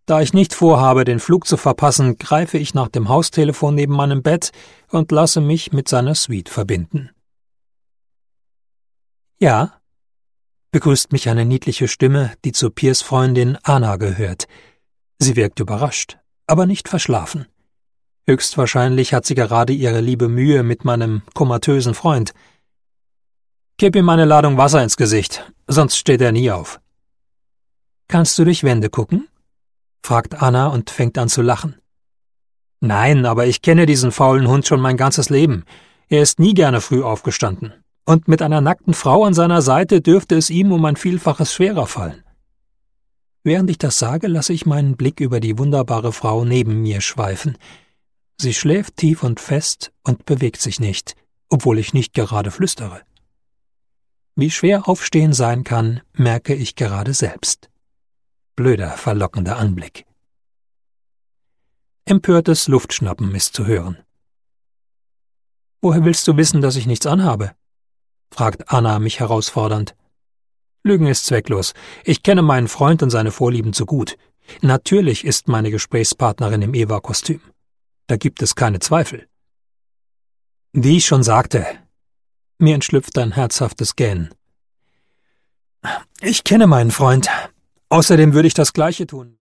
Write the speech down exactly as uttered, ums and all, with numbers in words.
Da ich nicht vorhabe, den Flug zu verpassen, greife ich nach dem Haustelefon neben meinem Bett und lasse mich mit seiner Suite verbinden. »Ja?« begrüßt mich eine niedliche Stimme, die zu Piers Freundin Anna gehört. Sie wirkt überrascht, aber nicht verschlafen. Höchstwahrscheinlich hat sie gerade ihre liebe Mühe mit meinem komatösen Freund. »Kipp ihm eine Ladung Wasser ins Gesicht, sonst steht er nie auf.« »Kannst du durch Wände gucken?« fragt Anna und fängt an zu lachen. »Nein, aber ich kenne diesen faulen Hund schon mein ganzes Leben. Er ist nie gerne früh aufgestanden. Und mit einer nackten Frau an seiner Seite dürfte es ihm um ein Vielfaches schwerer fallen.« Während ich das sage, lasse ich meinen Blick über die wunderbare Frau neben mir schweifen. Sie schläft tief und fest und bewegt sich nicht, obwohl ich nicht gerade flüstere. Wie schwer Aufstehen sein kann, merke ich gerade selbst. Blöder, verlockender Anblick. Empörtes Luftschnappen ist zu hören. »Woher willst du wissen, dass ich nichts anhabe?« fragt Anna mich herausfordernd. »Lügen ist zwecklos. Ich kenne meinen Freund und seine Vorlieben zu gut. Natürlich ist meine Gesprächspartnerin im Eva-Kostüm. Da gibt es keine Zweifel.« Wie ich schon sagte, mir entschlüpft ein herzhaftes Gähnen. Ich kenne meinen Freund. Außerdem würde ich das Gleiche tun.